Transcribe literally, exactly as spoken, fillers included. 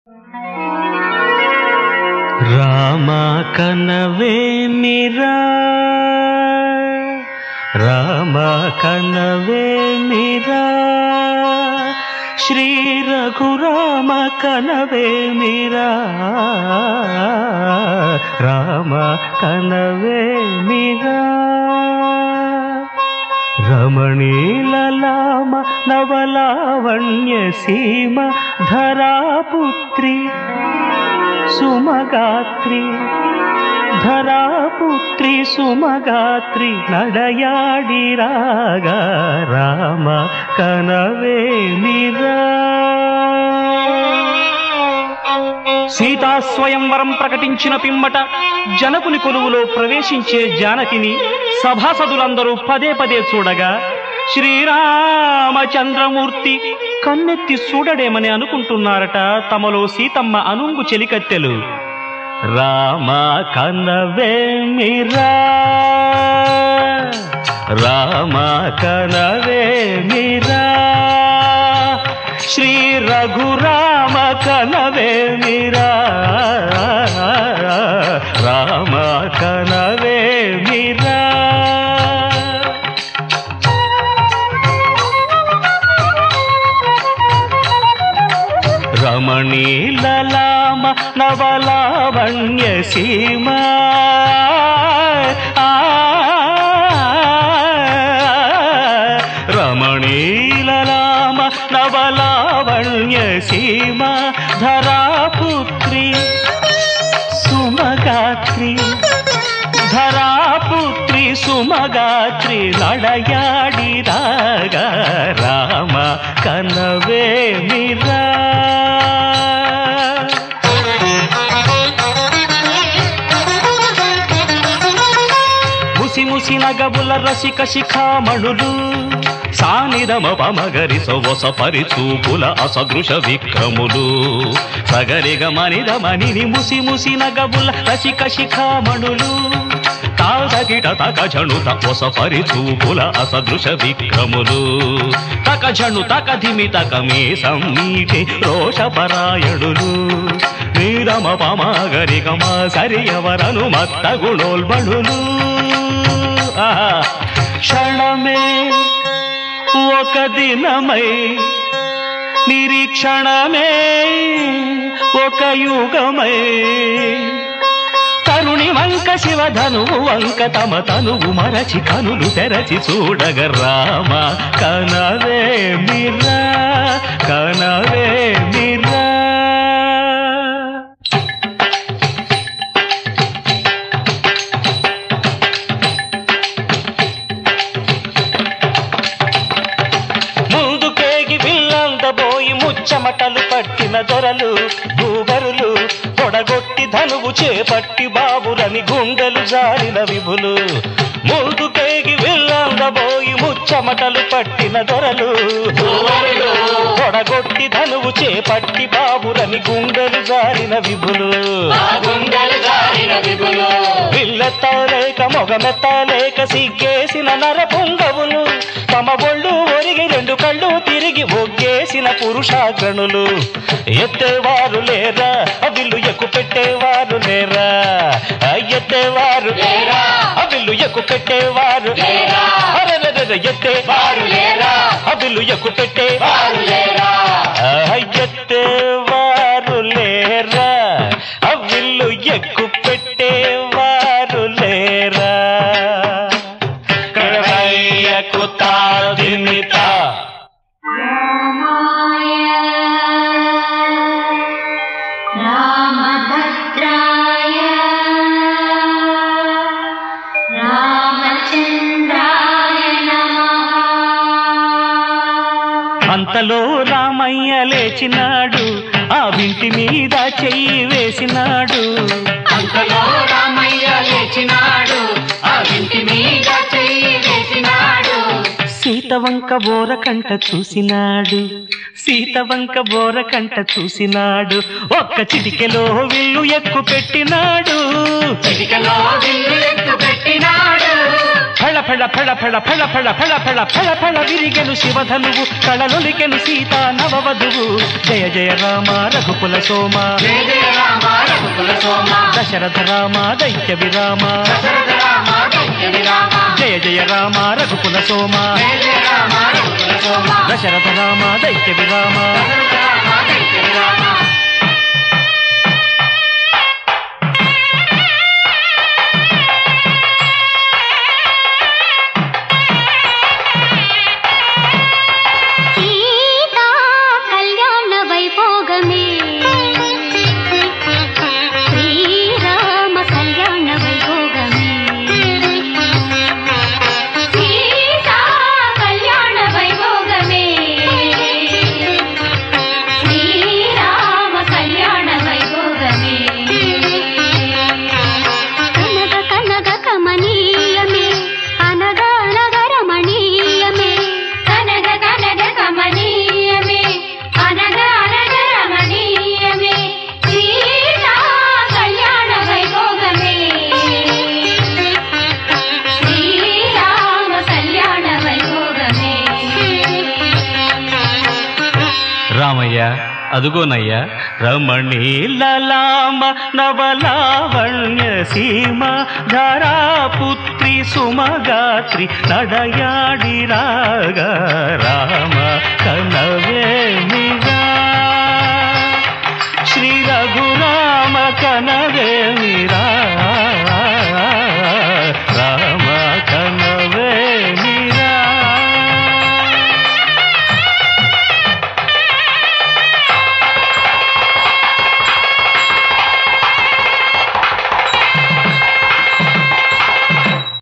రామ కనవేమిరా రామ కనవేమిరా శ్రీ రఘురామ కనవేమిరా రామ కనవేమిరా రమణీలలామ నవలావణ్య సీమ ధరాపుత్రి సుమగాత్రి ధరాపుత్రి సుమగాత్రి నడయాడి రాగా రామ కనవేమిరా. సీతా స్వయంవరం ప్రకటించిన పిమ్మట జనకుని కొలువులో ప్రవేశించే జానకిని సభాసదులందరూ పదే పదే చూడగా శ్రీరామచంద్రమూర్తి కన్నెత్తి చూడడేమని అనుకుంటున్నారట తమలో సీతమ్మ అనుంగు చెలికత్తెలు. రామ కనవేమిరా రామ కనవేమిరా శ్రీ రఘురామ కనవేమిరా రామ కనవేమిరా. రమణీలలామ నవలావణ్య సీమ రమణీలలామ నవలావణ్య సీమ ధరాపుత్రి సుమగాత్రి ధరాపుత్రి సుమగాత్రి నడయాడి రాగా రామ కనవేమిరా. ముసి ముసి నగబుల రసిక శిఖామణులు సానిదమ పమగరి సొవస పరిచూపుల అసదృశ విక్రములు సగరిగ మనిదమని ముసి ముసి నగబుల రసిక శిఖామణులు తాదగిట తక జణు తపొస పరిచూపుల అసదృశ విక్రములు తక జణు తక ధిమి తక మే సమ్మీటి రోషపరాయణులు నీరమ పమగరి గమ సరియవరను మత్త గుణోల్బణులు. క్షణమే ఒక దినమై నిరీక్షణమే ఒక యుగమై తరుణి వంక శివధనువు వంక తమ తనువు మరచి కనులు తెరచి చూడగ రామ కనవేమిరా కనవేమిరా. చెమటలు పట్టిన దొరలు భూగరులు పొడగొట్టి ధనువు చేపట్టి బాబులని గుండెలు జారిన విభులు ముందుకేగి వెళ్ళందబోయి ముచ్చమటలు పట్టిన దొరలు పొడగొట్టి ధనువు చేపట్టి బాబులని గుండెలు జారిన విభులు విల్లెత్తలేక మొగమెత్తలేక సిగ్గేసిన నర పొంగవులు తమ బొళ్ళు ఒరిగి రెండు కళ్ళు తిరిగి ఒగ్గేసిన పురుషాగ్రణులు ఎత్తేవారు లేరా అవిల్లు ఎక్కు పెట్టేవారు లేరా ఎత్తేవారు అవిల్లు ఎక్కు పెట్టేవారు ఎత్తేవారు లేరా అవిల్లు ఎక్కు పెట్టేవారు లేరా ఎత్తేవారు లేరా అవిల్లు ఎక్కు పెట్టేవారు లేరా. అంతలో రామయ్య లేచినాడు ఆ వింటి మీద చెయ్యి వేసినాడు. అంతలో రామయ్య లేచినాడు ఆ వింటి మీద చెయ్యి వేసినాడు. సీత వంక బోర కంట చూసినాడు సీత వంక బోర కంట చూసినాడు. ఒక్క చిటికెలో విల్లు ఎక్కు పెట్టినాడు చిటికెలో విల్లు ఎక్కు పెట్టినాడు ఫళ ఫళ ఫళ ఫళ ఫళ ఫళ ఫళ ఫళ ఫళ ఫళ విరిగెను శివధనువు కళలొలికెను సీతా నవవధువు జయ జయ రామ రఘుకుల సోమ దశరథ రామ దైత్య విరామ జయ జయ రామ రఘుకుల సోమ దశరథ రామ దైత్య విరామ రామయ్య అదుగోనయ్యా రమణీలలామ నవలావణ్య సీమ ధరాపుత్రి సుమగాత్రి నడయాడి రాగా రామ